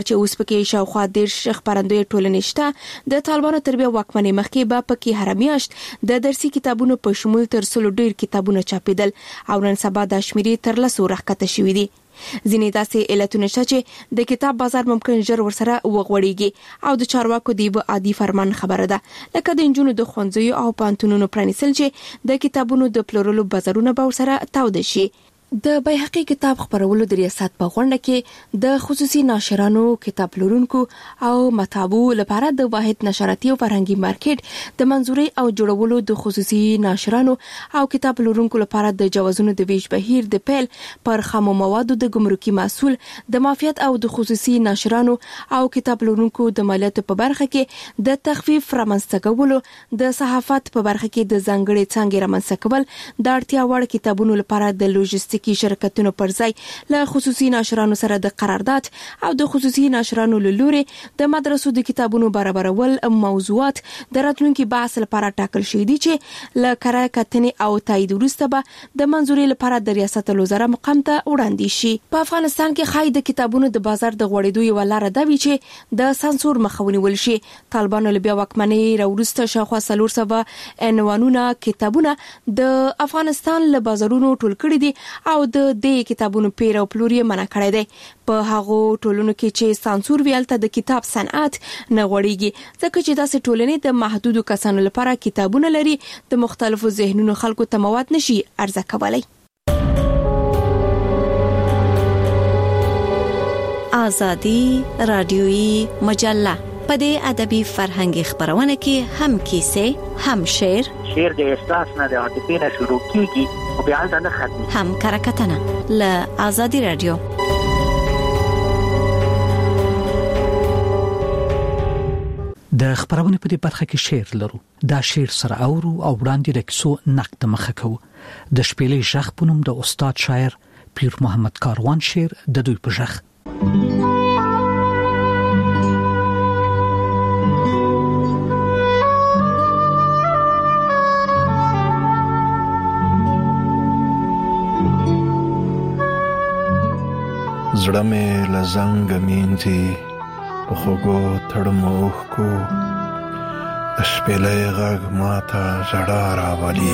چې اوس پکې شاوخوا 10 خپرندوی ټولنې شته. د طالبانو تر بیا واکمنۍ مخکې به پکې هر میاشت د درسي کتابونو په شمول تر 100 ډیر کتابونه چاپیدل او نن سبا د شمیرې تر 100 راکته شوې دي. ځینې داسې علتونه شته چې د کتاب بازار ممکن ژر ورسره وغوړیږي او د چارواکو دی به عادي فرمان خبره ده، لکه د انجونو د ښوونځیو او پانتونونو پرانیستل چې د کتابونو د پلورلو بازارونه به ورسره تاوده شي. د بیهقي کتاب خپرولو د ریاست په غونډه کې د خصوصي ناشرانو، کتاب پلورونکو او مطبعو لپاره د واحد نشراتي او فرهنګي مارکیټ د منځوري او جوړولو د خصوصي ناشرانو او کتاب پلورونکو لپاره د جوازونو د ویش بهیر د پیل پر خامو موادو د ګمرکي مسول د مافیات او د خصوصي ناشرانو او کتاب پلورونکو د مالیاتو په برخه کې د تخفیف رامنځته کولو، د صحافت په برخه کې د ځانګړي څانګې رامنځته کول، د اړتیا وړ کتابونو لپاره د لوجستیک کی شرکتونو پر ځای له خصوصي ناشرانو سره د قرارداد او د خصوصي ناشرانو له لوري د مدرسو د کتابونو برابرول موضوعات د راتلونکي بحث لپاره ټاکل شوي دي چې له قرار کتنې او تایید وروسته به د منځوري لپاره د ریاست الوزرا مقام ته وړاندې شي. په افغانستان کې خای د کتابونو د بازار د غوړېدو یو لار ده چې د سانسور مخاوني شي. طالبانو له بیا واکمنۍ راوروسته شاوخوا 400 عنوانونه کتابونه د افغانستان له بازارونو ټول کړي دي او د دې کتابونو پیر او پلور یې منع کړی دی. په هغو ټولنو کې چې سانسور ویلته د کتاب صنعت نه غوړیږي، ځکه چې داسې ټولنې د محدودو کسانو لپاره کتابونه لري، د مختلفو ذهنونو خلکو ته مواد نشي عرضه کولای. آزادی رادیویی مجله په دې ادبي فرهنګي خبرونه کې هم کیسه، هم شعر د احساس نه د عاطفې نه شروع کیږي او بیا نه ختمي، هم کرکټنه له آزادی رادیو. د خبرونه په دې برخه کې شعر لرو. دا شعر سره اورو او وړاندې د کیسو نقد مخه کوو. د شپېلې ژغ په نوم د استاد شاعر پیر محمد کاروان شعر د دوی په ژغ. زړه مې لزنګ مینځي په خوږو تړموخ کو، د شپېلې غږ ماته ژړا راولي.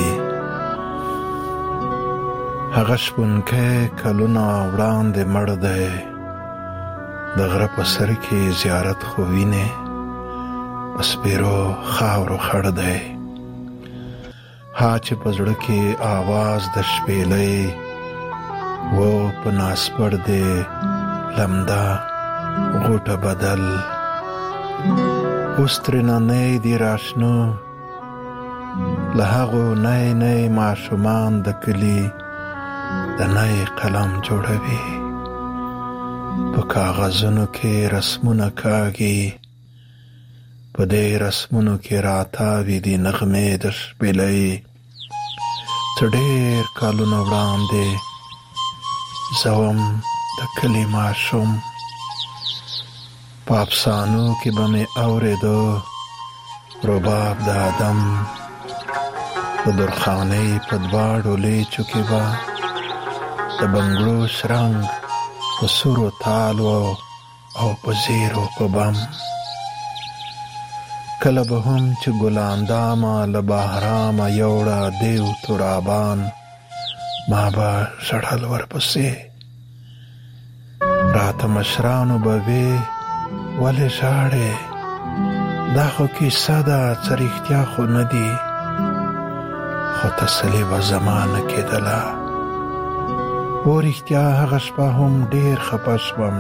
هغه شپونکی کلونه وړاندې مړ دی، د غره په سر کې زیارت خو وینې په سپېرو خاورو خړ دی. ها چې په زړه کې آواز د شپېلې و په ناسپړ دی لمدا غوټه بدل. اوس ترېنه نه دی راشنو له هغو نی نی ماشومان د کلي د نی قلم جوړوي. په کاغذونو کې رسمونه کاږي، په دې رسمونو کې راتاوي دي نغمې د شپېلې. څه ډېر کالونه وړاندې زوم د کلی ماشوم، په افسانو کې به مې اورېدو رباب د آدم، د درخانۍ په دواړو لیچو کې به د بنګړو شرنګ په سورو تالو او په زیرو په بم. کله به هم چې ګلاندامه له بهرامه یوړه دیو ترابان، ما به ژړل ورپسې. راته مشرانو به وې ولې ژاړې، دا خو کیسه ده څه رښتیا خو نه دي. خو تسلي به زما نه کېدله، و رښتیا هغه شپه هم ډېر خفه شوم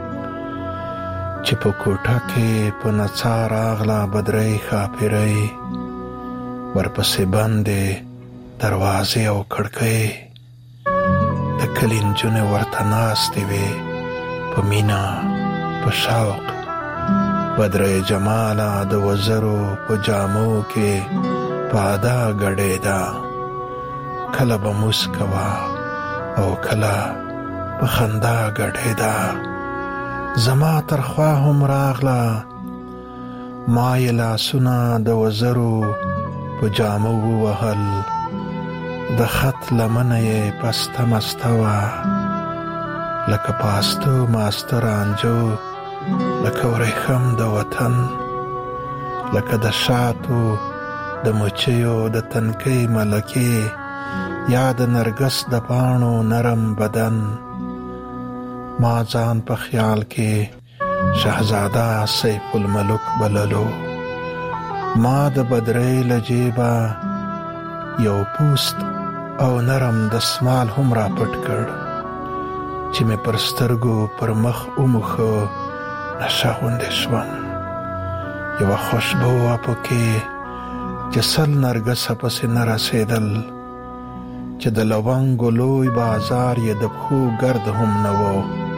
چې په کوټه کې په نڅا راغله بدرۍ ښاپېرۍ، ورپسې بندې دروازې او کړکۍ. د کلي نجونې ورته ناستې وې په مینه په شوق. بدرۍ جماله د وزرو په جامو کې په ادا ګډېده، کله به موسکه وه او کله په خندا ګډېده. زما تر خوا هم راغله، ما یې لاسونه د وزرو په جامو ووهل، د خط لمنه یې پسته مسته وه، لکه پاستو ماسته رانجو لکه ورېښم د وطن، لکه د شاتو د مچیو د تنکۍ ملکې، یا د نرګس د پاڼو نرم بدن. ما ځان په خیال کې شهزاده سیف الملک بللو. ما د بدرۍ له جیبه یو پوست او نرم دستمال هم را پټ کړ چې مې پر سترګو پر مخ وموښه. نشه غوندې شوم. یوه خوشبو وه پکې چې سل نرګسه پسې نه رسېدل، چې د لونګو لوی بازار یې د پښو ګرد هم نه و.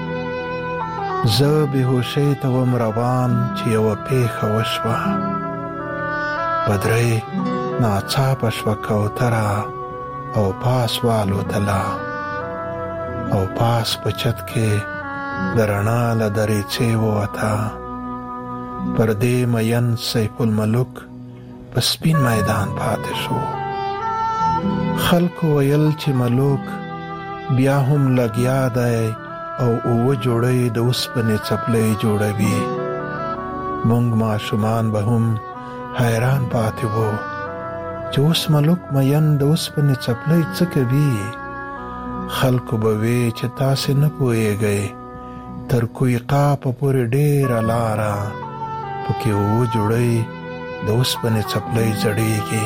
زه بېهوشۍ ته وم روان چې یوه پېښه وشوه. بدرۍ ناڅاپه شوه کوتره او پاس والوتله، او پاس په چت کې د رڼا له دریڅې ووته. پر دې مین سیف الملک په سپین میدان پاتې شو. خلکو ویل چې ملوک بیا هم لګیا دی او اوه جوړۍ د اوسپنې څپلۍ جوړوي. موږ ماشومان به هم حیران پاتې وو چې اوس ملوک مین د اوسپنې څپلۍ څه کوي. خلکو به وی چې تاسې نه پوهیږئ، تر کویقاپه پورې ډېره لاره پکې اوه جوړۍ د اوسپنې څپلۍ زړېږي.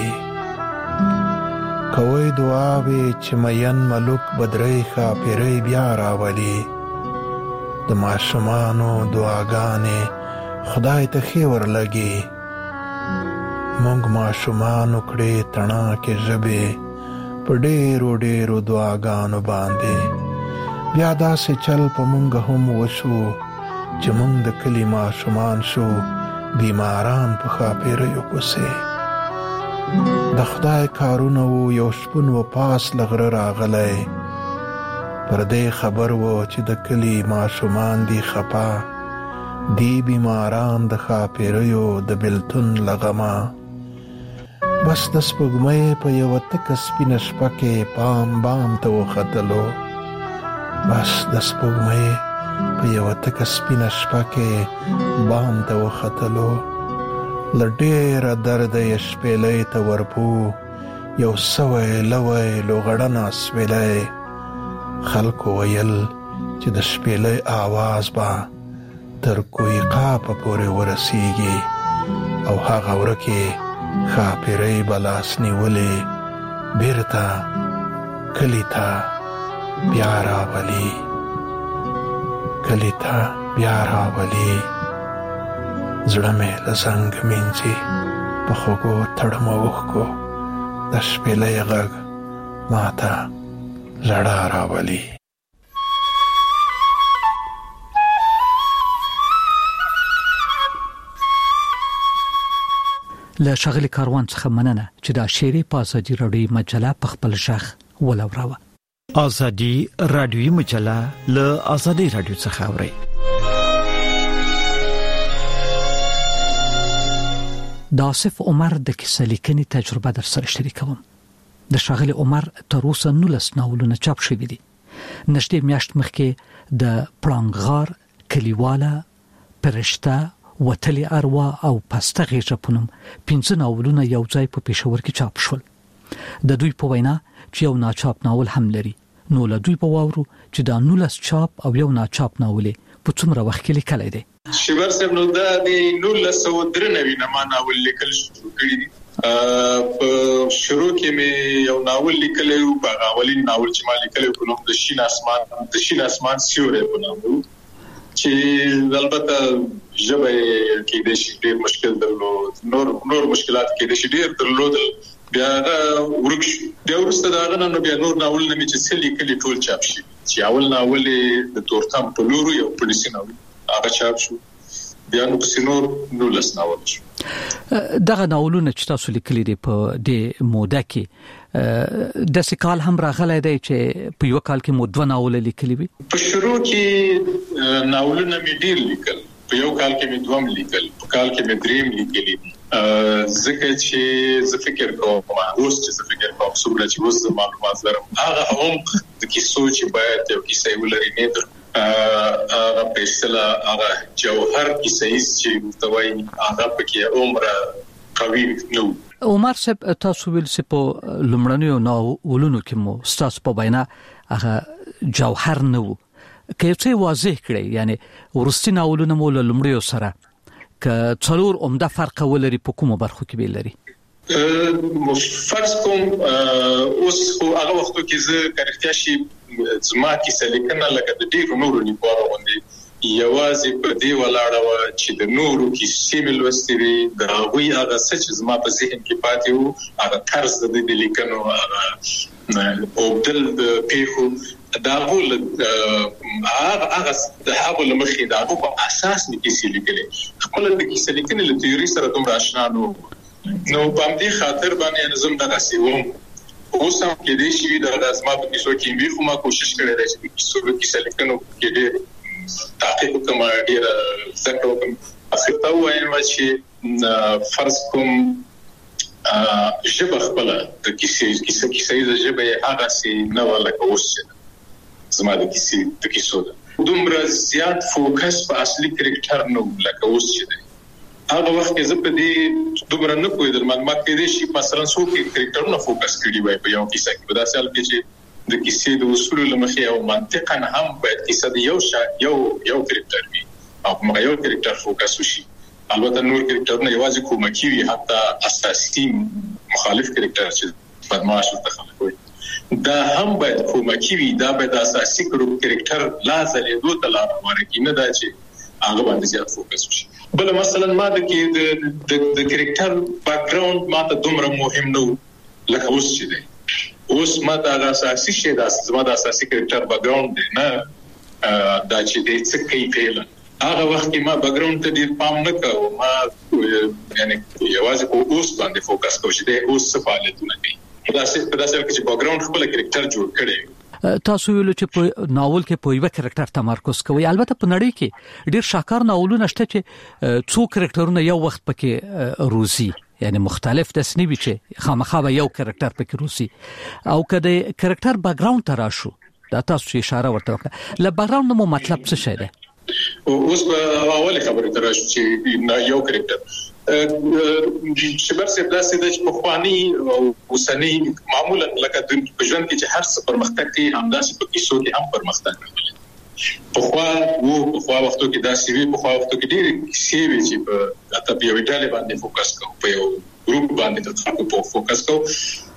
کوئ دعاوې چې مین ملوک بدرۍ ښاپېرۍ بیا راولي. د ماشومانو دعاګانې خدای ته ښې ورلګي. موږ ماشومانو کړې تڼاکې ژبې په ډېرو ډېرو دعاګانو باندې. بیا داسې چل په موږ هم وشو چې موږ د کلي ماشومان شو بیماران په ښاپېریو پسې. د خدای کارونه وو. یو شپون و پاس له غره راغلی، پر دې خبر و چې د کلي ماشومان دي خپه، دی بیماران د ښاپېریو د بېلتون له غمه. بس د سپوږمۍ په یوه تکه سپینه شپه کې پام بام ته وختلو. بس د سپوږمۍ په یوه تکه سپینه شپه کې بام ته وختلو. له ډېره درده یې شپېلۍ ته ورپو، یو سوی لوی لوغړنه سویلی. خلکو ویل چې د شپېلۍ آواز به تر کویقاپه پورې ورسیږي، او هغه ورکې ښاپېرۍ به لاس نیولې بیرته کلي ته بیا راولي. کلي ته بیا راولي. زړه مې له زنګ مینځي په خوږو تړمه اوښکو. د شپېلۍ غږ ماته ژړا راولي. له ښاغلي کاروان څخه مننه چې دا شعري په ازادي راډیو مجله په خپل ژغ ولوراوه. ازادي راډیو مجله له ازادي راډیو څخه اوري. د آصف عمر د کیسه لیکنې تجربه در سره شریکوم. د ښاغلي عمر تر اوسه 19 ناولونه چاپ شوي دي. نږدې میاشت مخکې د پړانګغار، کلیواله، پرشته، وتلې اروا او پسته غیږه په نوم 15 ناولونه یو ځای په پېښور کې چاپ شول. د دوی په وینا چې یو ناچاپ ناول هم لري، نو له دوی په واورو چې دا 19 چاپ او یو ناچاپ ناول په څومره وخت کې لیکلی دی. شیبر صاحب نو دا د 1993 نه ما ناول لیکل شروع کړی دي. په شروع کې مې یو ناول لیکلی و. په اولین ناول چې ما لیکلی و نو د شین اسمان سیوری په نوم و، چې البته ژبه کې د شي ډېر مشکل درلود، نور مشکلات کې د شي ډېر درلود. بیا ورک شو. بیا وروسته دا غنه نو بیا نور ناول نه چې څه لیکلي ټول چاپ شي. چې اول ناول د تورتم په لورو یو پولیسي ناول هغه چاپ شو. بیا نو په سینور 19 ناول شو. دغه ناولونه چې تاسو لیکلي دي په دې موده کې د سکال هم راغلی دی چې په یو کال کې مو 2 ناول لیکلي وي. په شروع کې ناولونه مې ډېر لیکل. په یو کال کې مې 2 لیکل، په کال کې مې 3 لیکلي. ځکه چې زه فکر کوم اوس چې څومره چې اوس معلومات لرم هغه هم د کیسو چې باید یو کیسه ولري نه هغه په اصطلاح هغه جوهر کیسې چې متوي هغه پکې عمره قوي نو. عمر صاحب تاسو ویل چې په لمړنیو ناولونو کې مو ستاسو په بینا هغه جوهر نه وو که څه واضح کړئ یعنی ورستي ناولونه مو لمړیو سره ک څلور عمده فرق ولري په کومه برخو کې به لري؟ فرض کوم اوس خو هغه وختو کې زه کارکتیا شي زما کیسه لیکنه لکه د ډیرو نورو لیکوالو باندې یوازې په دې ولاړه و چې د نورو کیسې ملوستې دي د هغوی هغه څه چې زما په ذهن کې پاتې وو هغه طرز د لیکنو هغه اوبدل د پیښو دا ټول هغه د هغه لمخې د هغه په اساس مې کیسې لیکلې خپل د کیسې لیکنې له تیوري سره دومره آشنا نو په دې خاطر باندې نظم دغه سیوم اوس هم کې دې شي د ازما په کیسو کې به خو ما کوشش کړې ده چې کیسې لیکنو کې دې تحقیق کوم ډیر څه کوم اصل ته وایم چې فرض کوم ژبه خپل د کیسې د ژبه هغه سي نه ولکه اوس زما د کیسو دومره زیات فوکس په اصلي کریکټر نو لکه اوس چې هغه وخت کې زه په دې دومره نه پوهېدم معلومات کې دي چې مثلا څوک کریکټرونه فوکس کړي وای په یو کیسه کې په داسې حال کې چې د کیسې د اصول لمخې او منطقاً هم باید کیسه د یو کریکټر وي او موږ یو کریکټر فوکس وشي البته نور کریکټرونه یوازې کومکی وي حتی اساسي مخالف کریکټر چې بدمعاش ورته وي دا هم باید کومکی وي دا باید اساسي کریکټر لازم یو تلار ورکی نه دا چې هغه باندې زیات فوکس وشي بل مثلا ما د کریکټر بیک ګراوند ما ته دومره مهم نه لکه اوس چې دی اوس ما دا اساسي شی دا زما د اساسي کریکټر بیک ګراوند نه دا چې د څه کوي پیل هغه وخت کې ما بیک ګراوند ته ډیر پام نه کوم ما یعنی یوازې په اوس باندې فوکس کوم چې د اوس څه فعالیتونه کوي دا څه چې بیک ګراوند خپل کریکټر جوړ کړي تاسو ویلو چې په ناول کې په یو کریکټر تمرکز کوي البته په نړۍ کې ډیر شاکار ناولونه شته چې څو کریکټرونه یو وخت پکې روزي یعنی مختلف د سنوي چې خامخا یو کریکټر پکې روزي او کله کریکټر بیک ګراوند تراشو دا تاسو اشاره ورته وکړه ل بیک ګراوند مو مطلب څه شی دی اوس په اوله خبره تراشو چې یو کریکټر شبر سره داسې د خواني او وسنی معمولا لکه د ژوند کې چې هر څه پرمختګ کوي همداسې په کیسو کې هم پرمختګ کوي په وختو کې داسې وي په وختو کې ډېر کیسې وي چې په ادب یو ډول باندې فوکس کوي په یو ګروپ باندې د خلکو په فوکس کوي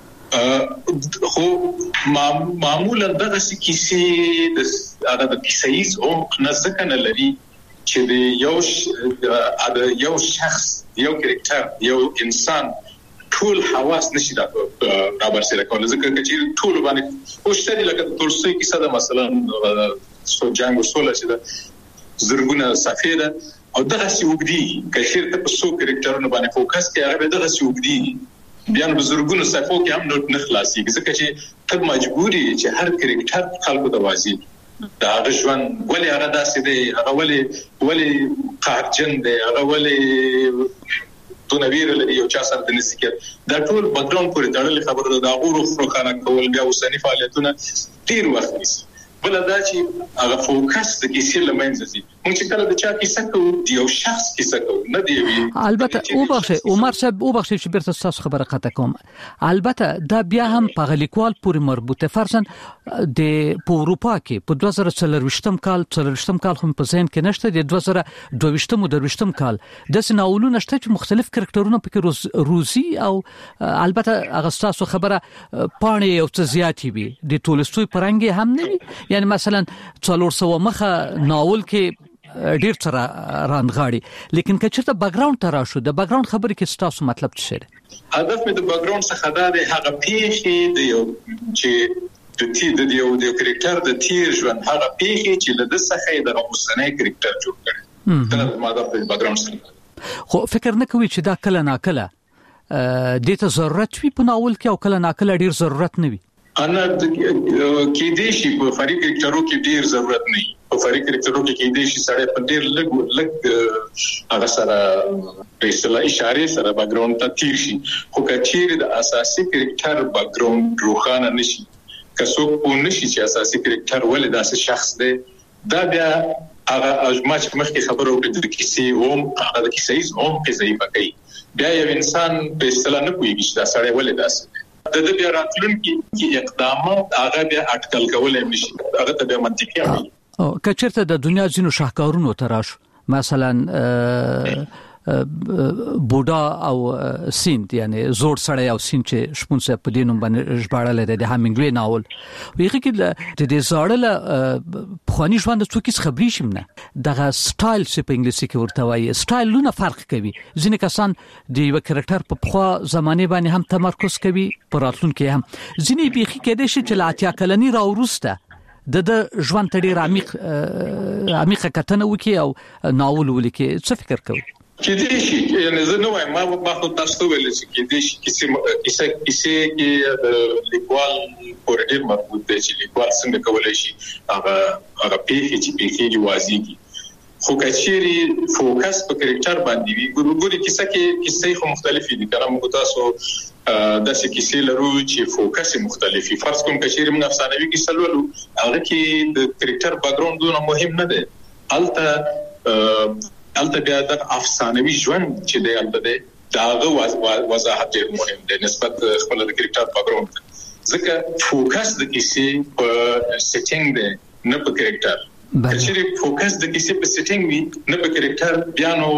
خو معمولا دغه کیسې د کیسې او نزدک نه لري چې د یو شخص یو کریکټر یو انسان ټول حواس نشي رابرسېره کولای ځکه چې ټول باندې اوشتري لکه تولستوی کیسه ده مثلا سو جنگ وسوله چې زرګونه صفحې ده او دغه سی وګدي کشیر ته په سو کریکټرونو باندې فوکس کوي هغه دغه سی وګدي بیا نو زرګونه صفحو کې هم نه خلاصي ځکه چې ته مجبوري چې هر کریکټر خلکو د وازي دا ژوند ولې هغه داسې دی هغه ولې قهرجن دی هغه ولې دونویر لري یو چا سره د نسکیت دا ټول بیک ګراوند پورې تړلې خبره ده دا غوړو خروخانه کول بیا اوسنی فعالیتونه ډیر وخت نیسي بل دا چې هغه فوکس د کیسې لمنځه دي موږ چې کله د چا کیسه کوو یو شخص کیسه کوو نه دی البته او بخښه عمر صاحب او بخښه چې بیرته تاسو خبره قطع کوم البته دا بیا هم په لیکوال پورې مربوطه فرضاً د په اروپا کې په 2023 کال هم په ذهن کې نشته د 2022 کال د سناولونو نشته چې مختلف کریکټرونه پکې روزي او البته هغه تاسو خبره پانی او څه زیاتی وي د تولستوی پرنګي هم نه یعنی مثلا 400 مخه ناول کې ډیر سره راندغاړي لیکن کچته بیک ګراوند تراشو د بیک ګراوند خبرې کې تاسو مطلب څه دی هدف مې د بیک ګراوند څخه دا دی هغه پیښې د یو چې د یو کریکټر د تیر ژوند هغه پیښې چې له څخه د اوسنۍ کریکټر جوړ کړي دا ماده په بیک ګراوند سره خو فکر نه کوي چې دا کله ناکله د ته ضرورت وي په ناول کې او کله ناکله ډیر ضرورت نه وي انا کې دې شي په فري کریکټرو کې ډیر ضرورت نه وي په فري کریکټرو کې دې شي سره په ډیر لګ هغه سره په اصطلاح اشاره سره بیک ګراوند ته تیر شي خو کچیر د اساسي کریکټر بیک ګراوند روخانه نشي کڅو په نشي چې اساسي کریکټر ولې داسې شخص دی دا بیا هغه ما چې مخکې خبرو وکړه د کیسې هغه د کیسې هم ضعیفه کوي. بیا یو انسان په اصطلاح نه پوهیږي چې دا سړی ولې داسې د بیا راتلونکي اقدامات هغه بیا اټکل کولای نشي، هغه ته بیا منطقي وي. او کچرته د دنیا ځینو شاهکارونو تراش مثلا بوډا او سیند یعنی زوړ سړی او سیند چې شپون صاحب په دینوم باندې ژباړل د هامینګوی ناول ویغه کې د دې زړل خونی ژوند څو کیس خبري شمنه دغه سټایل چې په انګلیسي کې ورته وایي سټایلونه فرق کوي. ځینې کسان د یو کریکټر په خوا زمانه باندې هم تمرکز کوي، پر راتلونکي هم ځینې بيخي کېدې شي چې لاتیا کلنی راورسته د ژوند ډېر عمیق کتنه وکي او ناول ولیکي. څه فکر کوي؟ کې دې شي یعنی زه نو وایم ما خو تاسو ته ویل چې کې دې شي کیسه کې لیکوال پر دې مربوط دی چې لیکوال څنګه کولای شي هغه پیښې چې پیښې وازيږي، خو کچيري فوکس په کریکټر باندې وي. ګوري کیسه خو مختلفې دي، کنه موږ تاسو د څه کیسې لرو چې فوکس مختلفي. فرض کوم کچيري موږ افسانوي کیسه لولو، هغه کې د کریکټر بیک ګراوند دونه مهم نه دی. البته بیا د افسانوي ژوند چې دی البته داغه وضاحت ډېر مهم دی نسبت خپل د کریکټر بیک ګراوند، ځکه فوکس د کیسې په سیټینګ دی نه په کریکټر. چې فوکس د کیسې په سیټینګ وي نه په کریکټر، بیا نو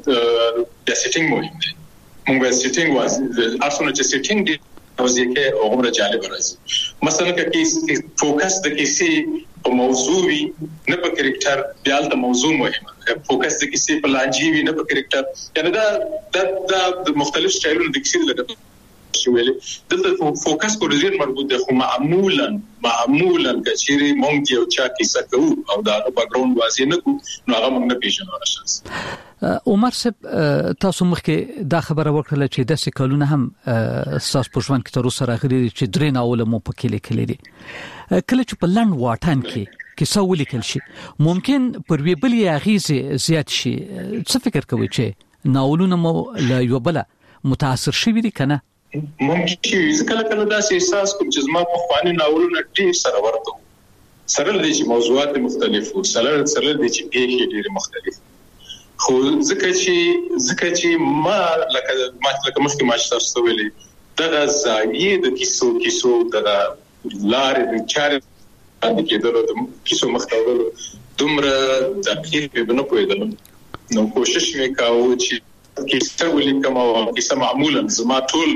د سیټینګ مهم دی. موږ سیټینګ اصله چې سیټینګ دی او ځکه هغه جالب راځي. مثلا کې فوکس د کیسې په موضوع وي نه په کریکټر، بیا د موضوع مهمه. فوکس د کیسې په لانجې وي نه په کریکټر، یعنی دا د مختلف سټایلونو د کیسې لپاره شویلې دلته فوکس پر ډیر مربوط دی. خو معمولا کچيري مونږ یو چا کیسه کوو او دا بیک ګراوند واضح نه کوو نو هغه موږ نه پیژنو راشاس. عمر صاحب تاسو مخکې دا خبره وکړه چې د سکلونه هم اساس په ژوند کې تر اوسه راغلي چې درې ناول مو په کې لیکلي دي. کله چې په لند واټن کې کیسه ولیکل شي ممکن پر وی بل اغیزه زیات شي. څه فکر کوئ چې ناولونه مو له یو بل متاثر شوي دي کنه؟ ممکن چې کله دا احساس کوم چې زما په خواني ناولونه ډېر سره ورته سره دي چې موضوعات مختلف او سره دي چې پیښې ډېر مختلف. خو ځکه چې ما لکه مخکې ما تاسو ویلي دا زاویه د کیسو د لارې د چارې د کېدلو د کیسو مختلف دومره دقیق به نه پوهیدم، نو کوشش مې کاوه چې کیسه ولیکم او کیسه معمولا زما ټول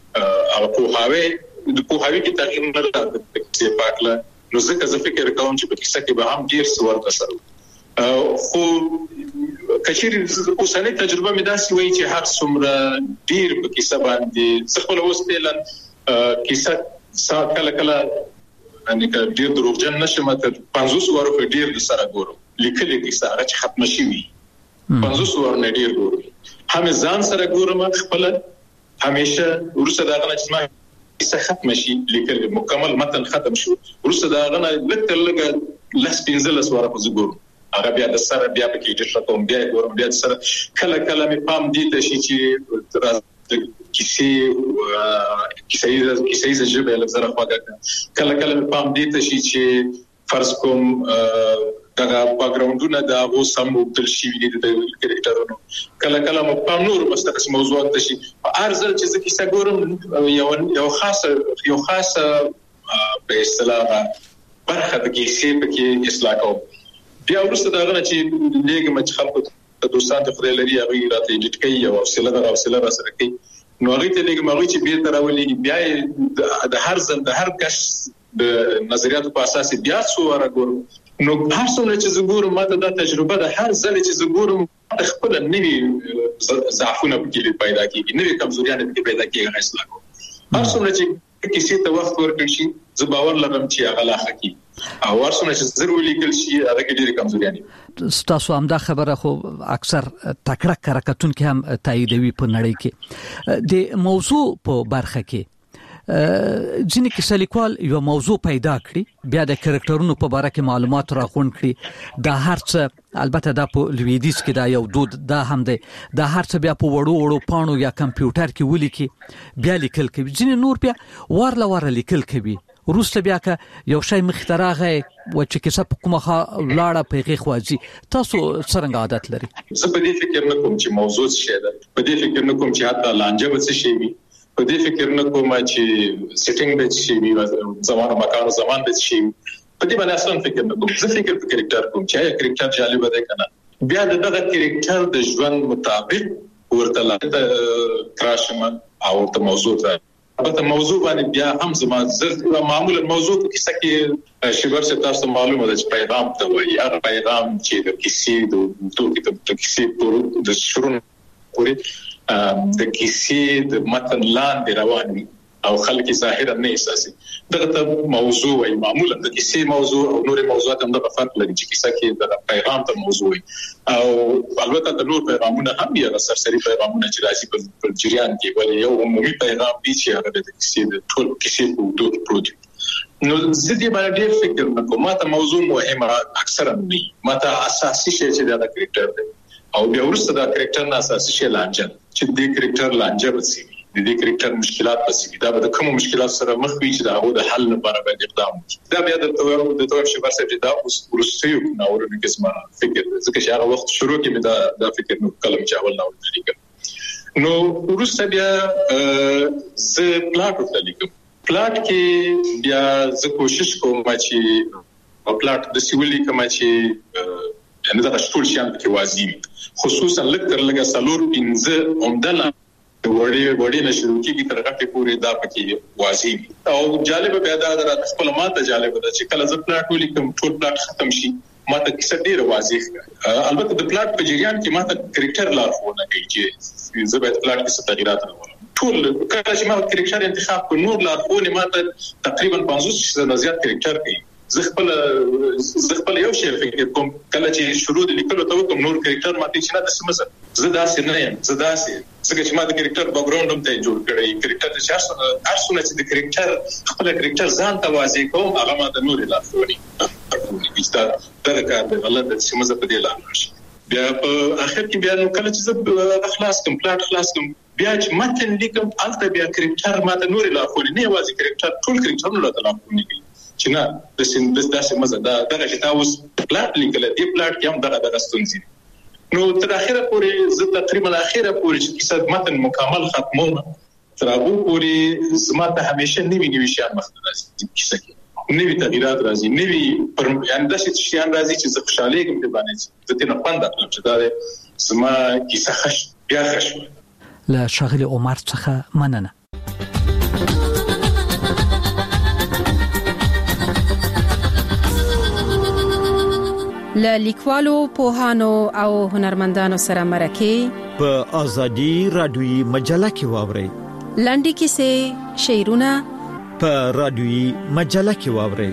په هاوی کې تغییر نه راځي چې پاکله نو ځکه زه فکر کوم چې په کیسه کې به هم ډیر څه ورته سره خو کچېری اوسنۍ تجربه مې داسې وایي چې هر څومره ډیر په کیسه باندې څه خپل اوس پلان کیسه کله ان کې ډیر دروغجن نشم تر 500 ورو ډیر د سره ګورم لیکلې کیسه هغه چې ختم شي وي 500 ور نه ډیر ګورم هم ځان سره ګورم خپل همیشه ورسره دا غنه چې ما کیسه ختم شي لیکل مکمل متن ختم شو ورسره دا غنه لکه لس پنځلس ور په زګور هغه بیا د سره بیا په کې ډیر ختم بیا ګورم بیا سره کله مې پام دي ته شي چې کیسه ژبه له زره خواږه کله مې پام دي ته شي چې فرض کوم دا بیک ګراوندونه دا وو سم وبدل شي دي د کریکټرونو کله مو په نور مستقص موضوعات شي ارزل چې کیسه ګورم یو خاصه په اصطلاح برخه د کیسې په کې اصلاح کوم بیا ورسته دا غواړم چې لګم چې خلکو ته دوستان ته خدای لري هغه راته ایډیټ کوي او حوصله را سره کوي نو هغه ته لګم هغه چې به تراولي بیا د هر ځل د هر کس د نظریاتو په اساس بیا څو راګورم نو هر څومره چې زګورم ماته دا تجربه ده هر ځل چې زګورم خپل نوی ضعفونه پکې پیدا کیږي نوی کمزوریان پکې پیدا کیږي اصلاح کوم هر څومره چې کیسې ته وخت ورکړي شي زه باور لرم چې هغه لا حقي او ورسونه چې ضروري لیکل شي هغه کې ډېری کمزوریان تاسو هم دا خبره خو اکثر تکړه کرکټون کې هم تاییدوي په نړۍ کې د موضوع په برخه کې ځینې کیسه لیکوال یو موضوع پیدا کړي بیا د کریکټرونو په اړه کې معلومات راغونډ کړي دا هر څه البته دا په لویدیز کې دا یو دود دا هم دی دا هر څه بیا په وړو پاڼو یا کمپیوټر کې ولیکي بیا لیکل کوي ځینې نور بیا وارله لیکل کوي وروسته بیا که یو شی مختراغه و چې کیسه په کومه لاړه پیغه خوازي تاسو څنګه عادت لري؟ زه په دې فکر نه کوم چې موضوع څه ده، په دې فکر نه کوم چې حتی لانجه به څه شي وي، په دې فکر نه کوم چې سیټینګ به څه شي وي، زمان مکان زمان به څه شي، په دې باندې اصلا فکر نه کوم. زه فکر په کریکټر کوم چې کریکټر جالب دی کنه، بیا دغه کریکټر د ژوند مطابق ورته لاته کراشمه او ته موضوع ته البته موضوع باندې بیا هم زما معمولا موضوع په کیسه کې شبر څه تاسو معلومه ده چې پیغام ته وایي، هغه پیغام چې د کیسې د کیسې د شروع پورې د کیسې د متن لاندې روان وي او خلک ظاهرا نه احساسي، دغه ته موضوع وایي. معمولا د کیسې موضوع او نور موضوعات هم د فرق لري چې کیسه کې د پیغام ته موضوع وي او البته د نور پیغامونه هم یې سرسري پیغامونه چې راځي په جریان کې، ولې یو عمومي پیغام دی چې هغه د کیسې د ټول کیسې په دوه پروت. نو زه دې باندې فکر نه کوم، ماته موضوع مهمه اکثرا نه، ماته اساسي شی چې دا کریکټر دی او بیا ورسره دا کریکټر نه اساسي شی لانجه چې دې کریکټر لانجه وسی د دې کریکټر مشکلات پسې دا به کوم مشکلات سره مخ وي چې دا هغه د حل لپاره باید اقدام وکړي. دا بیا د توګه شبر سره دا اوس ورسېو ناورو کې اسمه فکر ځکه چې هغه وخت شروع کې مې دا فکر نو کلم چې اول ناول لیکل نو ورسته بیا زه پلاټ ولیکم. پلاټ کې بیا زه کوشش کوم چې پلاټ د سیولې کما چې نه دا ټول شیان کې واضح خصوصا لکه سالور انځه عمدله وړي نشو کېږي تر هغه پورې دا پکې واضح او جالب پیدا درته خپل ماته جالب ده چې کله ز پلاټ ولیکم ټول پلاټ ختم شي ماته کیسه ډیره واضح البته د پلاټ په جریان کې ماته کریکټر لارښوونه کوي چې زه باید پلاټ کې څه تغیرات راوړم. ټول کله چې ما کریکټر انتخاب کړ نور لارښوونه ماته تقریبا 50% زیات کریکټر کوي. زه خپل یو شی فکر کوم کله چې شروع د لیکلو ته کوم نور کریکټر ماته چې نه د سمزه زه داسې نه یم څنګه چې ما د کریکټر بیک گراوند هم ته جوړ کړی کریکټر چې ارسونه چې د کریکټر خپل کریکټر ځان ته واضح کوم هغه ما د نور لارښوونې دا کار دی غلط د سمزه په دی لاندې بیا په اخر کې بیا نو کله چې زه خلاص کوم پلاټ خلاص کوم بیا چې متن لیکم البته بیا کریکټر ما د نور لارښوونې نه واضح کریکټر ټول کریکټر نو لارښوونې کوي چې نه د داسې مزه دا چې تاسو پلاټ لیکل دی پلاټ کې هم دغه ستونزې نو تر اخره پورې زه تقریبا اخره پورې چې کیسه متن مکمل ختمونه تر هغه پورې زماته همیشه نوي شیان مخته راځي کیسه کې نوي تغیرات راځي نوي یعنی داسې شیان راځي چې زه خوشاله یم په باندې زه ته نه پاند اخلم چې دا زما کیسه بیا خشم له شاغل عمر څخه مننه. له لیکوالو پوهانو او هنرمندانو سره مرکه په ازادي رادیوي مجله کې واوري لنډي کیسې شعرونه په رادیوي مجله کې واوري.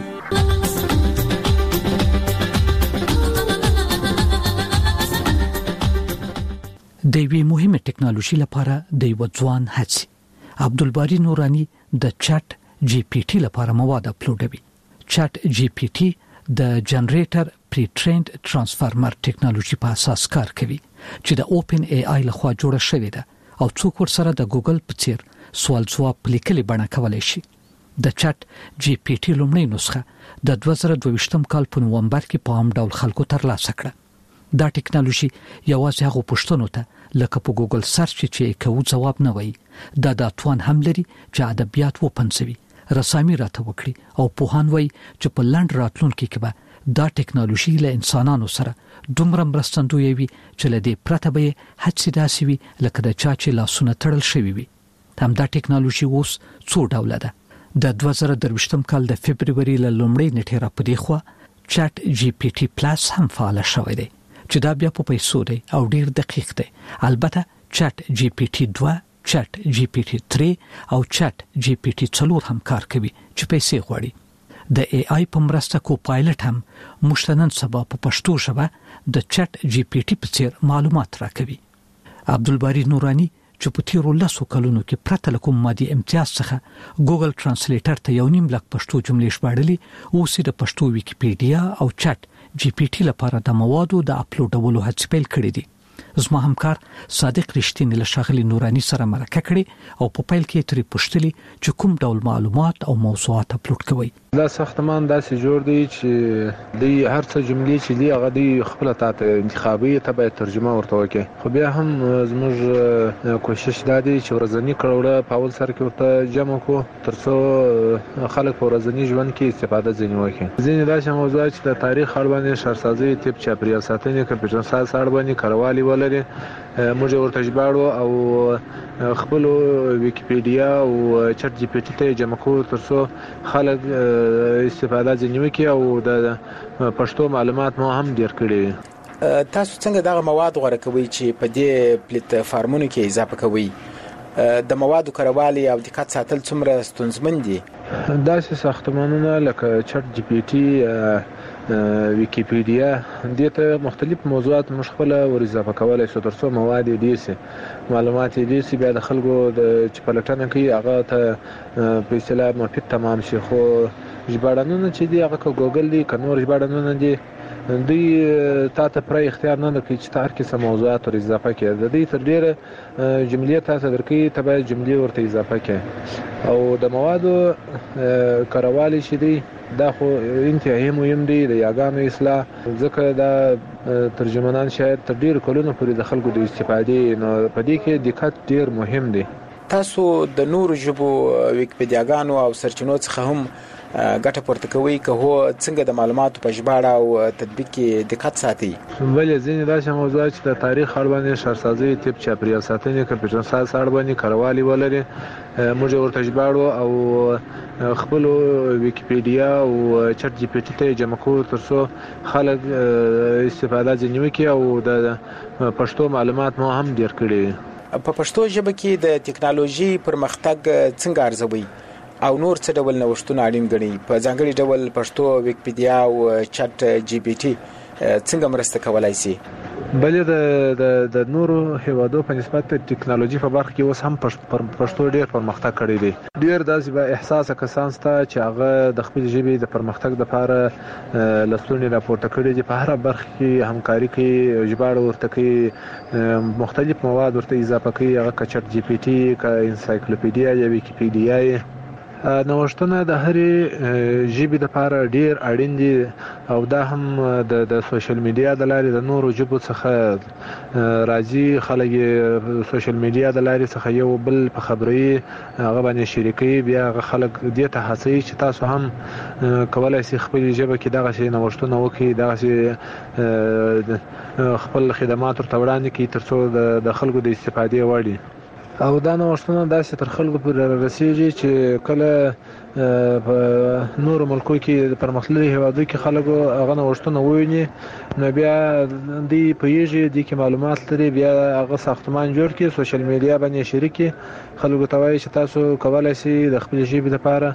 د وی مهمه ټکنالوژي لپاره د یو ځوان هڅه عبدالباری نورانی د چټ جی پی ټی لپاره مواد اپلوډوي. چټ جی پی ټی د جنریټر پری ټریند ترانسفارمر ټکنالوژي په اساس کار کوي چې د اوپن ای آی لخوا جوړه شوې ده او څوک ورسره د ګوګل په څیر سوال ځواب لیکلي بڼه کولای شي. د چټ جی پی ټی لومړی نسخه د 2022 کال په نوومبر کې په عام ډول خلکو ترلاسه کړه. دا ټکنالوژي یوازې هغه پوښتنو ته لکه په ګوګل سرچ چې کوو جواب نه وایي دا توان هم لري چې ادبیات وپنځوي رسامي راته وکړي او پوهان وایي چې په لاند راتلونکي کې به دا ټکنالوژي له انسانانو سره دومره مرستندوی وي چې له دې پرته به هڅې داسې وي لکه د چا چې لاسونه تړل شوي وي. هم دا ټکنالوژي اوس څو ډوله ده. د 2023 کال د فبرवरी له لومړۍ نیټې را پدې خو چټ جی پی ټی پلس هم فعال شوی دی چې دا بیا په پیسو دی او ډیر دقیق دی. البته چټ جی پی ټی 2 چټ جی پی ټی 3 او چټ جی پی ټی 4 هم کار کوي چې پیسې غواړي. د ای آی په مرسته کو پایلټ هم مشتنن سبا په پښتو ژبه د چټ جی پی ټی په څیر معلومات راکوي. عبدالباری نورانی چې په تیرو لسو کلونو کې پرته له کوم مادي امتیاز څخه ګوګل ترانسلیټر ته یو نیم لک پښتو جملې ژباړلې اوس د پښتو ویکیپیډیا او چټ جی پی ټی لپاره د موادو د اپلوډولو هڅې پیل کړې دي. زما همکار صادق رښتینی له ښاغلي نوراني سره مرکه کړې او په پیل کې ترې پوښتلي چې کوم ډول معلومات او موضوعات اپلوډ کوي. دا ساختمان داسې جوړ دی چې دی هر څه جملې چې دی هغه دی خپل ته انتخابي ته باید ترجمه ورته وکړي. خو بیا هم زموږ کوشش دا دی چې ورځنی کړوړه په اول سر کې ورته جمع کو ترڅو خلک په ورځنی ژوند کې استفاده ځنی وکړي. ځینې داسې موضوعات چې د تاریخ اړوند شهرسازي طب چاپیریال ساتنې کمپیوټر ساینس اړوند کاروالي ولري موږ ورته ژباړو او خپل ویکیپیډیا او چټ جی پی ټی ته جمع کو ترڅو خلک استفاده ځنی وکړي او د پښتو معلومات مو هم ډیر کړي. تاسو څنګه دغه مواد غوړه کوي چې په دې پلیټ فارمونو کې اضافه کوي؟ د موادو کاروالي او دقت ساتل څومره ستونزمن دي؟ داسې ساختمانونه لکه چټ جی پی ټی ویکیپیډیا دې ته مختلف موضوعات مش خپل ور اضافه کولای شو ترڅو مواد دې سي معلومات دې سي بیا د خلکو د چپلټنه کوي هغه ته په اصطلاح مفید تمام شي. خو ژباړنونه چې دی هغه ګوګل دی کنور ژباړنونه دي دوی تاسو پر اختیار نه لري چې هر کیسه موضوعات ور اضافه کړي. د دې تر ډیره جملې تاسو درکې ته باید جملې ورته اضافه کړي او د موادو کاروالي چې دی دا خو انتهایی مهم دی د یاګانو اصلاح ځکه دا ترجمانان شاید تر ډیر کلونو پورې د خلکو د استفادې نو په دې کې دقت ډیر مهم دی. تاسو د نورو ژبو ویکیپیډیاګانو او سرچینو څخه هم ګټه پورته کوي که هو څنګه د معلوماتو په ژباړه او تطبیق کې دقت ساتي؟ ولې ځینې داسې موضوعات چې د تاریخ اړوند شهرسازي طب چاپیریال ساتنې کمپیوټر ساینس اړوند کاروالي ولري موږ ورته ژباړو او خپل ویکیپیډیا او چټ جی پی ټی ته جمع کوو ترڅو خلک استفاده ځنی وکړي او د پښتو معلومات مو هم ډیر کړي. په پښتو ژبه کې د ټکنالوژي پرمختګ څنګه ارزوي او نور څه ډول نوښتونه اړین ګڼي؟ په ځانګړي ډول پښتو ویکیپیډیا او چټ جی پی ټی څنګه مرسته کولای شي؟ بلې د نورو هیوادو په نسبت ټکنالوژي په برخه کې اوس هم پښتو ډیر پرمختګ کړی دی. ډیر داسې به احساس کسان ستا چې هغه د خپل ژبې د پرمختګ لپاره لسلونی راپورته کړی دي. په هر برخه کې همکاري کوي ژباړه ورته کوي مختلف مواد ورته اضافه کوي هغه چټ جی پی ټی کا انسایکلوپیډیا یا ویکیپیډیا نوښتونه د هرې ژبې لپاره ډیر اړین دي او دا هم د سوشل میډیا د لارې د نورو ژبو څخه راځي. خلک سوشل میډیا د لارې څخه یو بل په خبري هغه باندې شریکي بیا خلک دې ته هڅوي چې تاسو هم کولای شئ خپل ژبه کې دغه شی نوښتونه وکړئ دغه خپل خدمات ورته وړاندې کړئ ترڅو د خلکو د استفادې وړ وي. او دا نوښتونه داسې تر خلکو پورې رسیږي چې کله په نورو ملکو کې د پرمختللي هیوادو کې خلکو هغه نوښتونه وویني نو بیا دوی پوهیږي دوی کې معلومات لري بیا هغه ساختمان جوړ کړي سوشل میډیا باندې شریکي خلکو ته وایي چې تاسو کولای شئ د خپل ژبې لپاره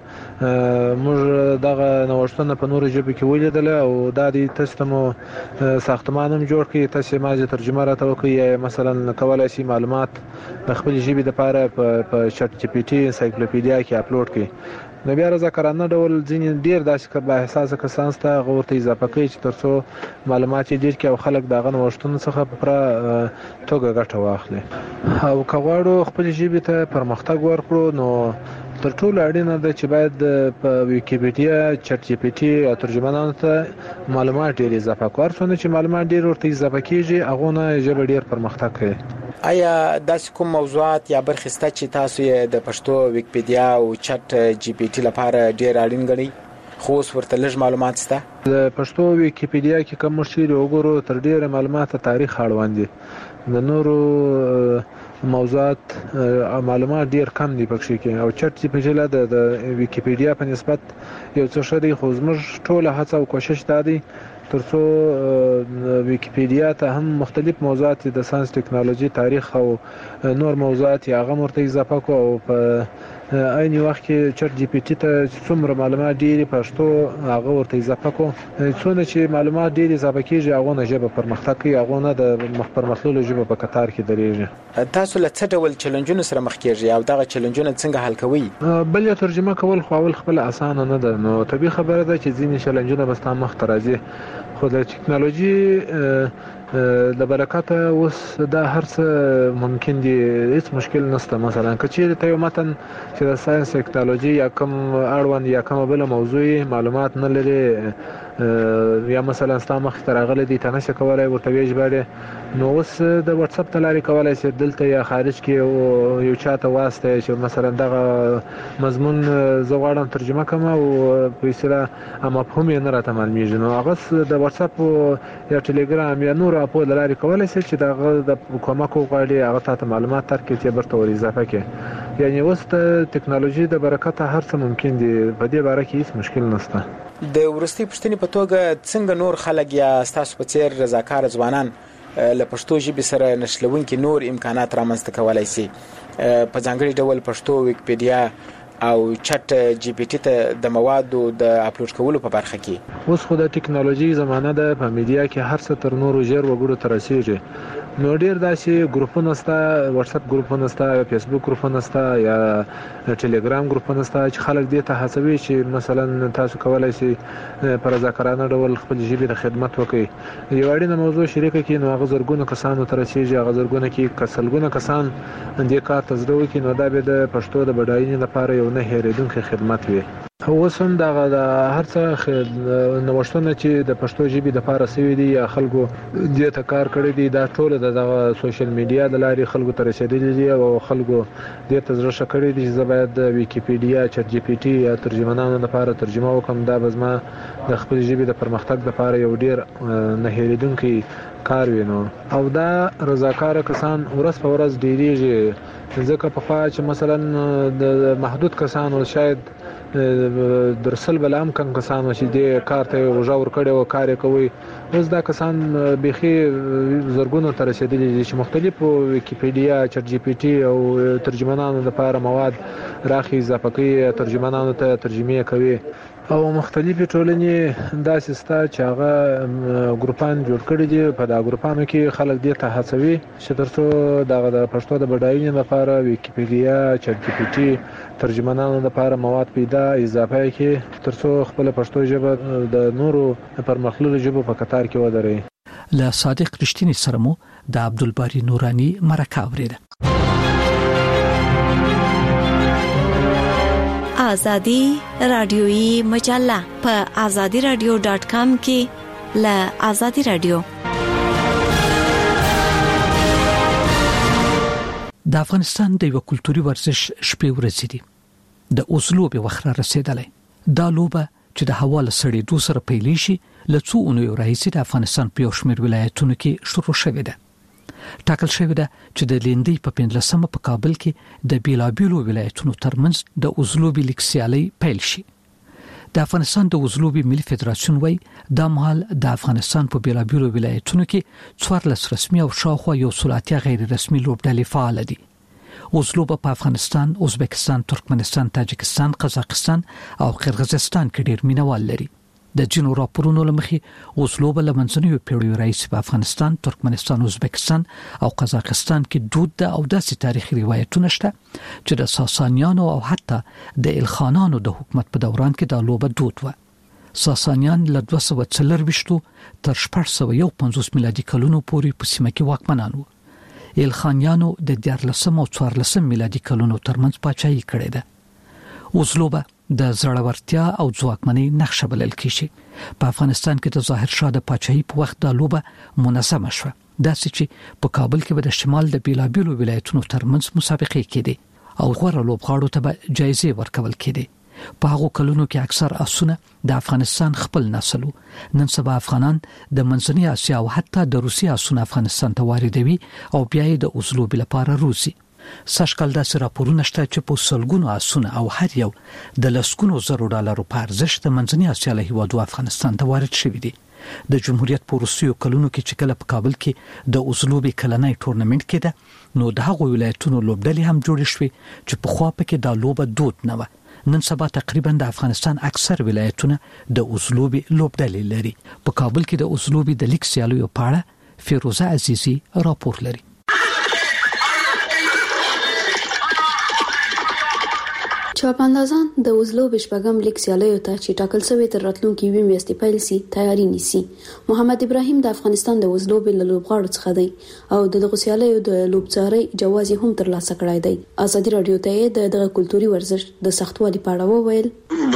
موږ دغه نوښتونه په نورو ژبو کې ولیدل او دا د تاسو مو ساختمان هم جوړ کړي تاسو ماجه ترجمه راته وکړئ مثلا کولای شئ معلومات د خپل ژبې لپاره په چټ جی پی ټی انسایکلوپیډیا کې اپلوډ کړئ. نو بیا رضاکارانه ډول ځینې ډیر داسې با احساسه کسان ته غوړته اضافه کوي چې ترڅو معلومات ډیر کې او خلک دغه نوښتونو څخه په توګه ګټه واخلي. او کغواړو خپل ژبې ته پرمختګ ورکړو نو تر ټولو اړینه ده چې باید په ویکیپیډیا چټ جی پی ټی او ترجمانانو ته معلومات ډیر اضافه کړو څنګه چې معلومات ډیر ورته اضافه کیږي هغه نه ژبه ډیر پرمختګ کوي. آیا داسې کوم موضوعات یا برخې شته چې تاسو یې د پښتو ویکیپیډیا او چټ جی پی ټی لپاره ډیر اړین ګڼئ خو اوس ورته لږ معلومات شته؟ د پښتو ویکیپیډیا کې کوم شی وګورو تر ډیره معلومات تاریخ اړوند دي د نورو موضوعات معلومات ډیر کم دي پکې کې او چټ جی پی ټی د ویکیپیډیا په نسبت یو څه شری خو زموږ ټوله هڅه او کوشش دی ترڅو ویکیپیډیا ته هم مختلف موضوعات د ساينس ټکنالوژي تاریخ او نور موضوعات هغه مرته اضافه کو او په عین وخت کې چټ جی پی ټی ته څومره معلومات ډیر پښتو هغه ورته اضافه کو څونه چې معلومات ډیر اضافه کیږي هغه نه ژبه پرمختګ کوي هغه نه د پرمختللو ژبه په کتار کې درېږي. تاسو له څه ډول چیلنجونو سره مخ کیږئ او دغه چیلنجونه څنګه حل کوئ؟ بل ترجمه کول خو اول خپل اسانه نه ده نو طبيعي خبره ده چې ځینې چیلنجونه بس تاسو مخ ته راځي خو د ټکنالوژي د برکت اوس دا هر څه ممکن دي، هیڅ مشکل نشته. مثلا کچې ته یو متن چې د ساينس ټیکنالوژي یا کوم اړوند یا کوم بل موضوع معلومات نه لري یا مثلا ستامخ ترغله دي تنه کولای ورته ویژباړي، نو اوس د واتس اپ تلاري کولای شي دلته یا خارج کې یو چاته واسطه چې مثلا دغه مضمون زغړم ترجمه کوم او په اصطلاح مفهوم یې نه راته معلومیږي، نو هغه د واتس اپ یا ټلګرام یا نور اپو لاري کولای شي چې دغه د کومک غواړي هغه ته معلومات ترکې چې برته ور اضافه کړي. یعنی اوس د ټکنالوژي د برکت هر څه ممکن دي، په دې باره کې هیڅ مشکل نشته. د ورستي پښتني په توګه څنګه نور خلک یا ستاسو په څیر رضاکار ځوانان له پښتو ژبې سره نښلونکي نور امکانات رامنځته کولای شي، په ځانګړي ډول پښتو ویکیپیډیا او چټ جی پی ټی ته د موادو د اپلوډ کولو په برخه کې؟ اوس خو د ټکنالوژي زمانه ده، په میډیا کې هر څه تر نورو ژر وګړو ته رسیږي، نو ډیر داسې ګروپونه سته، واتس اپ ګروپونه سته، فیسبوک ګروپونه سته یا ټلګرام ګروپونه سته چې خلک دې ته هڅوي چې مثلا تاسو کولای شئ پر ذکرانه ډول خپل ژبې د خدمت وکړي، یو اړینه موضوع شریکه کړي، نو هغه زرګونه کسانو ته رسیږي، هغه زرګونه کې کسلګونه کسان دې کار ته زده وکړي، نو دا به د پښتو د بډاینې لپاره یو نه هېرېدونکی خدمت وي. اوس هم دغه د هر څه نوښتونه چې د پښتو ژبې د لپاره سوي دي یا خلکو دې ته کار کړی دی، دا ټول د سوشل میډیا د لارې خلکو ته رسیدلي دي او خلکو دې ته زړه شکړی دي چې زه باید د ویکیپیډیا، چټ جی پی ټی یا ترجمانانو لپاره ترجمه وکم، دا به زما د خپل ژبې د پرمختګ لپاره یو ډیر نه هېرېدونکی کار وي. نو او دا رضاکار کسان ورځ په ورځ ډیریږي، ځکه په خوا چې مثلا د محدود کسانو شاید درسل بلام کم کسانو چې د کار ته وژاور کړي او کار کوي، اوس دا کسان بيخي زرګونو تر رسیدلي دي چې مختلفو ویکیپیډیا، چټ جی پی ټی او ترجمانانو لپاره مواد راخي اضافه کوي، ترجمانانو ته ترجمه کوي او مختلفې ټولنې داسې ستا چې هغه ګروپان جوړ کړي دي، په دا ګروپانو کې خلک دې ته هڅوي چې ترڅو د پښتو د بډاینې لپاره ویکیپیډیا، چټ جی پی ټی، ترجمانانو لپاره مواد پیدا اضافه کړي، ترڅو خپل پښتو ژبه د نورو پرمختللو ژبو په قطار کې ودرې. له صادق رښتینی سره مو د عبدالباری نورانی مرکه اوریده. آزادی رادیویی مجله په azadiradio.com کې له آزادی رادیو. د افغانستان د یو کلتوري ورزش شپې ورځې دي. د اوسلو به وخره رسیدلې. دا لوبه چې د هوا له سړېدو سره پیلې شي له څو اونیو راهیسې د افغانستان په یو شمېر ولایتونو کې شروع شوې ده. ټاکل شوې ده چې د لیندۍ په 15مه په کابل کې د بیلابیلو ولایتونو ترمنځ د اوزلوبي لیګ سیالي پیل شي. د افغانستان د اوزلوبي ملي فدراسیون وای د مهال د افغانستان په بیلابیلو ولایتونو کې 14 رسمي او شاوخوا یو څلاتیا غیر رسمي لوبډلې فعال دي. اوزلوبه په افغانستان، ازبکستان، ترکمنستان، تاجکستان، قزاقستان او قرغیزستان کې ډېر مینوال لري. د جنو راپورونو لمخې اوزلوبه لمنځنیو پیړیو راهیسې په افغانستان، ترکمنستان، ازبکستان او قزاقستان کې دود ده او داسې تاریخي روایتونه شته چې د ساسانیانو او حتی د الخانانو د حکومت په دوران کې دا لوبه دود و. ساسانیان له 240 تر 651 میلادي کلونو پورې په سیمه کې واکمنان وو. الخانیانو د 14 او 14 میلادي کلونو ترمنځ پاچاهي کړې ده. اوزلوبه د زړورتیا او ځواکمنۍ نقشه بلل کیږي. په افغانستان کې د ظاهر شاه د پاچاهۍ په وخت د لوبه منظمه شوه، داسې چې په کابل کې د شمال د بیلابیلو ولایتونو ترمنځ مسابقې کېدې او غوره لوبغاړو ته به جایزې ورکول کېدې. په هغو کلونو کې اکثر آسونه د افغانستان خپل نسل وو. نن سبا افغانان د منځنۍ اسیا او حتی د روسیې آسونه افغانستان ته واردوي او بیا یې د اوزلوبي لپاره روزي. سشکل داسې راپورونه شته چې په سلګونو آسونه او هر یو د لسګونو زرو ډالرو په ارزښت د منځنۍ اسیا له هیوادو افغانستان ته وارد شوي دي. د جمهوریت په وروستیو کلونو کې چې کله په کابل کې د اوزلوبي کلنۍ ټورنمنت کېده، نو د هغو ولایتونو لوبډلې هم جوړې شوې چې پخوا پکې دا لوبه دود نه وه. نن سبا تقریبا د افغانستان اکثر ولایتونه د اوزلوبي لوبډلې لري. په کابل کې د اوزلوبي د لیګ سیالیو په اړه فیروزه عزیزی راپور لري. چاپاندازان د وزلو بشپغم لیک سیالیو ته چې ټاکل شوی تر راتلونکي 20 میاشتې پیل سي تیاری نیسي. محمد ابراهیم د افغانستان د وزلو بل لوبغاړو څخه دی او دغه سیالیو د لوبځاري جواز هم ترلاسه کړی دی. آزادي رادیو ته دغه کلتوري ورزش د سختوالي په اړه وویل.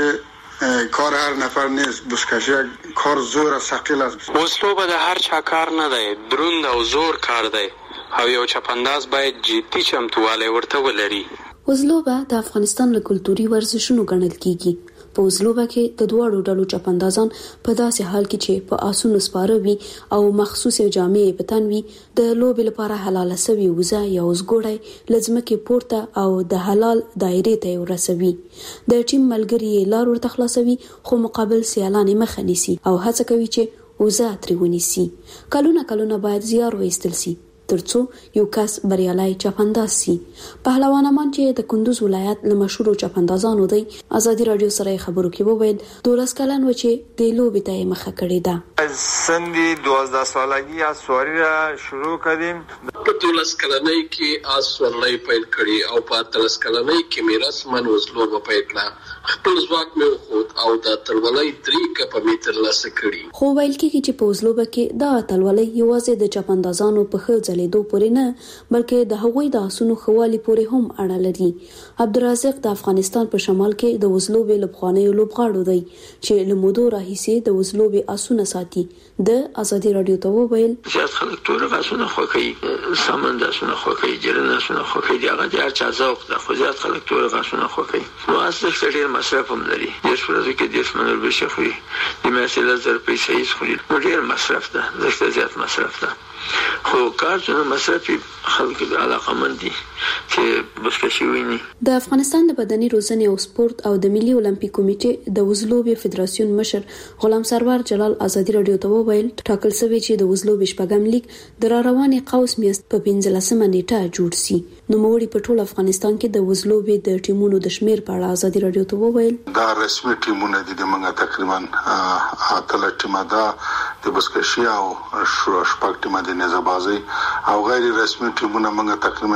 بسکشه کار هر نفر نیست، بسکشه کار زور و ثقیل است. وزلو به د هر چا کار نه دی، دروند او زور کار دی او یو چاپانداز باید جدي چمتوالی ورته ولري. وزلوبه د افغانستان له کلتوري ورزشونو ګڼل کیږي. په وزلوبه کې د دوه ډلو چاپاندازان په داسې حال کې چې په آسونو سپاره وي او مخصوصه جامې په تن وي د لوبې لپاره حلاله سوي وزه یا وزګوړی لزمکه پورته او د حلال دایره ته ورسوي. د ټیم ملګری لار ورته خلاصوي خو مقابل سیالان مخه نیسي او هڅه کوي چې وزه ترونی سي. کلونه باید زیار وایستل سي ترڅو یو کس بریالای چاپانداز سي. پهلوان امان چې د کندوز ولایت له مشهور چاپاندازانو دی آزادي رادیو سره خبرو کې وویل 12 کلن و چې د لوبې ته مخه کړې ده. سندي 12 سالګي از سواری را شروع کړم. په 12 کلنۍ کې از سواری پیل کړی او په 13 کلنۍ کې مې رسمن وزلوبه پیل کړه. خپل ځواک مې خود او د تلولۍ 3 کپ متر لاسه کړی. خو ویل کېږي چې په وزلوبه کې دا تلولۍ یوازې د چاپاندازانو په خځلې دو پورې نه بلکې د هغوی د آسونو خوالي پورې هم اړه لري. عبدالرزاق د افغانستان په شمال کې د وزلوبې لوبغاړو لوبغاړو دی چې له مودو راهیسې د وزلوبې آسونه ساتي. د آزادي رادیو ته وویل زیات خلک ټول آسونه خوښي، سامان د آسونه خوښي، جرنه آسونه خوښي، دغه د هر چا ذوق ده خو زیات خلک ټول آسونه خوښي. نو اصل ډېر مصرف هم لري. د ورځې کې 10 منور به شي خوري، د میاشتې 1000 پیسې خوري. نو ډېر مصرف ده، زښت زیات مصرف ده. خو کارونه مصرفي خلک د علاقه مند دي چې بسکشي ویني. د افغانستان د بدني روزنې او سپورت او د ملي اولمپیک کمیټې د وزلوبې فدراسیون مشر غلام سرور جلال آزادي رادیو ته وویل ټاکل شوی چې د وزلوبې شپږم لیگ د روانې قوس میاشت په 15 نیټه جوړ سي. نو موړي په ټول افغانستان کې د وزلوبې د ټیمونو د شمیر په اړه آزادي رادیو ته وویل دا رسمي ټیمونه دي د منګه تقریبا اتل ټیمه ده د بسکشي او شپږ ټیمه د نزبازي او غیر رسمي ټیمونه موږ تقریبا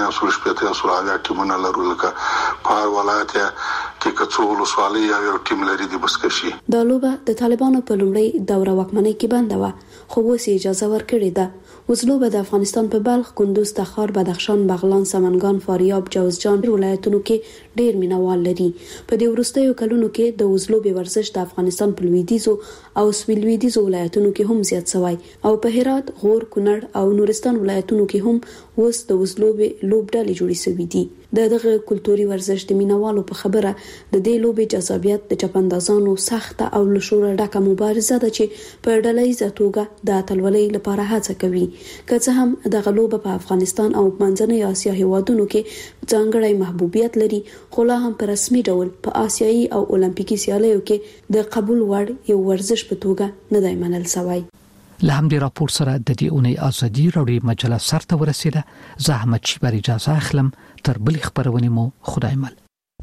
180 ټیمونه لرو لکه په ولایت کې کڅو ولسوالۍ یو ټیم لري د بسکشي. دا لوبه د طالبانو په لومړی دوره واکمنۍ کې بنده و خو اوس اجازه ورکړې ده. وزلوبه د افغانستان په بلخ، کندوز، تخار، بدخشان، بغلان، سمنګان، فاریاب، جوزجان ولایتونو کې ډېر مینوال لري. په دې وروستیو کلونو کې د وزلوبې ورزش د افغانستان په لویدیځو او سویلویدیځو ولایتونو کې هم زیات شوی او په هرات، غور، کونړ او نورستان ولایتونو کې هم اوس د وزلوبې لوبډلې جوړې شوې دي. دغه کلتوري ورزش د مینوالو په خبره د دې لوبې جذابیت د چاپاندازانو سخته او له شوره ډکه مبارزه ده چې په ډلهییزه توګه د اتلولۍ لپاره هڅه کوي. که څه هم دغه لوبه په افغانستان او منځنۍ اسیا هیوادونو کې ځانګړی محبوبیت لري خو لا هم په رسمي ډول په آسیایي او اولمپیکي سیالیو کې د قبول وړ یو ورزش په توګه نه دی منل شوی. له همدې راپور سره د دې اونۍ آزادي رادیو مجله سرته ورسیده. زه احمد شیبر اجازه اخلم تر بل خبرونه مو خدای مل.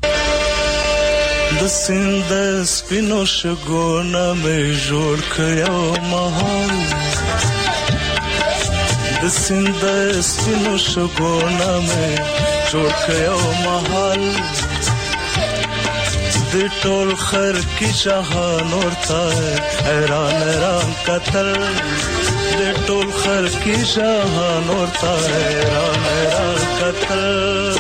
د سند سپینو شګونه مې جوړ کړو مهال د سند سپینو شګونه مې جوړ کړو مهال د ټول خر کی جهان ورته حیران قتل د ټول خر کی جهان ورته حیران قتل.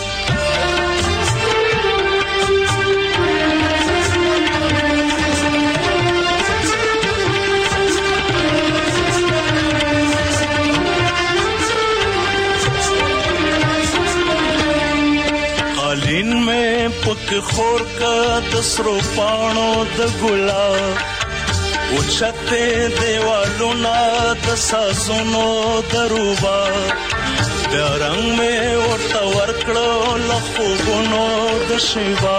قالین میں پک خور کا دسرو پانو د ګلاب او چته دیوالو نا د ساسونو دروبا د رنگ میں ورته ورکړو لخوګونو د شیوا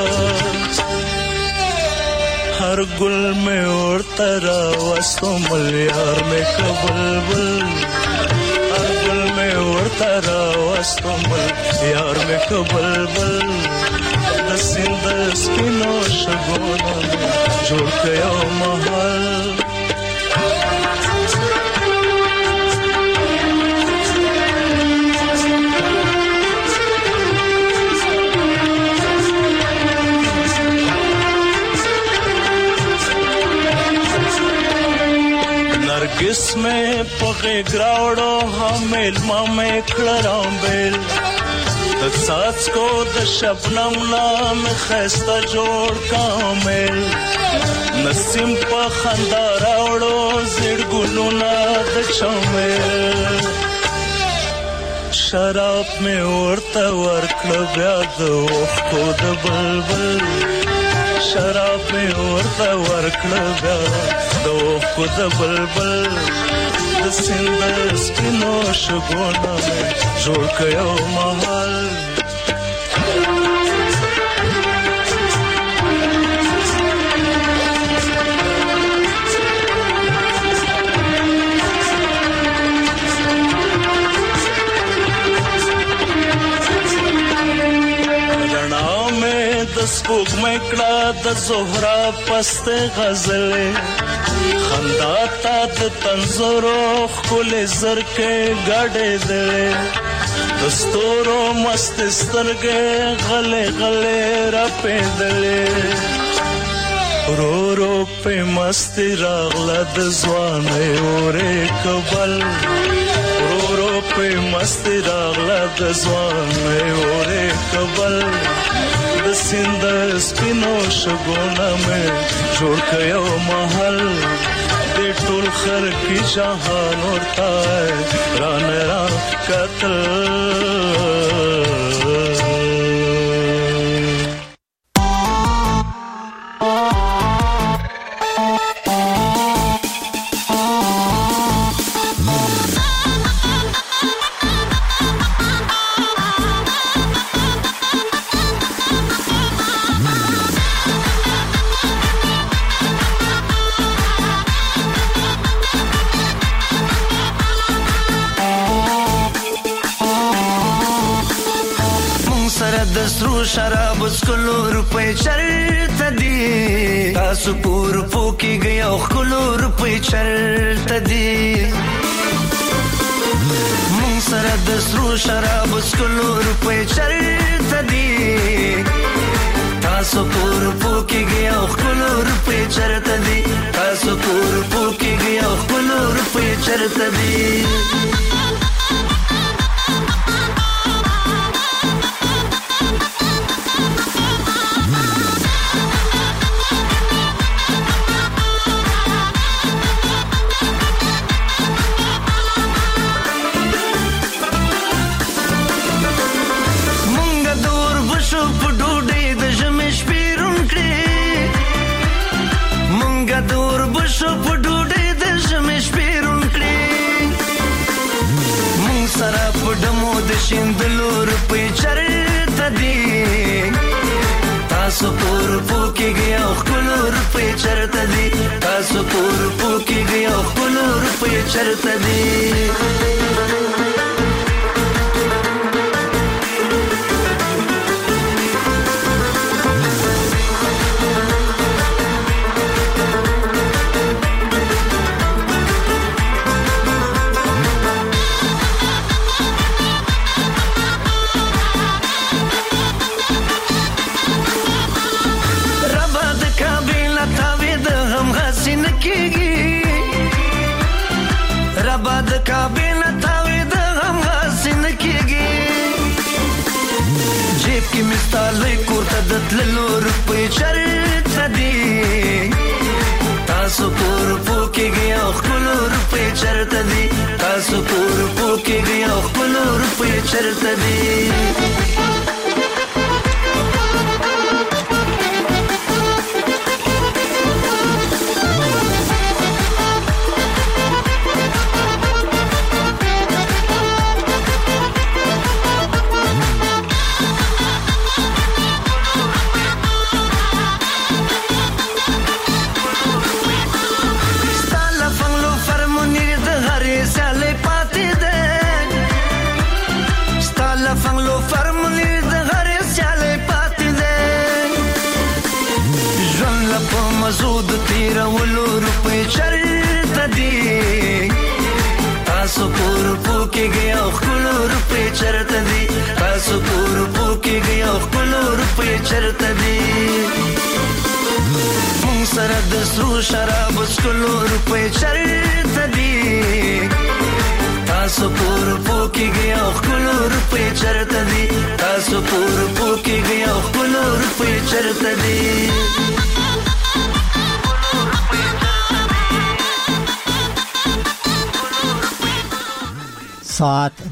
هر ګل میں ورته را وستو ملیار میں کبلبل هر ګل میں ورته را وستو ملیار میں کبلبل د سند سپینو شګونو جوړ کړو محل. غیږ راوړو حامل ما مې کړه رامبېل د څاڅکو د شبنم نام ښایسته جوړ کامل نسیم په خندا راوړو زیړ ګلونه د چمل شراب مې ورته ورکړه بیا د اوښکو د بلبل شراب مې ورته ورکړه بیا د اوښکو د بلبل د سیند سپینو شګونه مې جوړ کړ یو محل سپوږ مکړه د زهرا پسته غزلې خندا تا د تنزورو خل زرکه غړې دې د ستورو مست سترګې غلې غلې را پېدلې رو رو په مست راغله د ځوانې اورې کبل رو رو په مست راغله د ځوانې اورې کبل د سیند سپینو شګونه مې جوړ کړ یو محل د ټول خر کی جهان ورته رانه را کتل شراب سکلو روپے چرته دی تاسو پور پوکی گیا خلو روپے چرته دی مون سره د سرو شراب سکلو روپے چرته دی تاسو پور پوکی گیا خلو روپے چرته دی تاسو پور پوکی گیا خلو روپے چرته دی شیندلو روپے چرته دی تاسو پور پوکی گیا خلو روپے چرته دی تاسو پور پوکی گیا خلو روپے چرته دی رباد کابل تاوی د غم غسن کېږي جیب کې مستالې کوټه د تللو روپې چرته دی تاسو پور پوکېږي او خپلو روپې چرته دی تاسو پور پوکېږي او خپلو روپې چرته دی مزود تیرا ولو روپے چرته دی تاسو پور پوکې گیا خلو روپے چرته دی تاسو پور پوکې گیا خلو روپے چرته دی مون سره د سرو شراب سکلو روپے چرته دی تاسو پور پوکیږي او خلور په چرته دي تاسو پور پوکیږي او خلور په چرته دي ساعت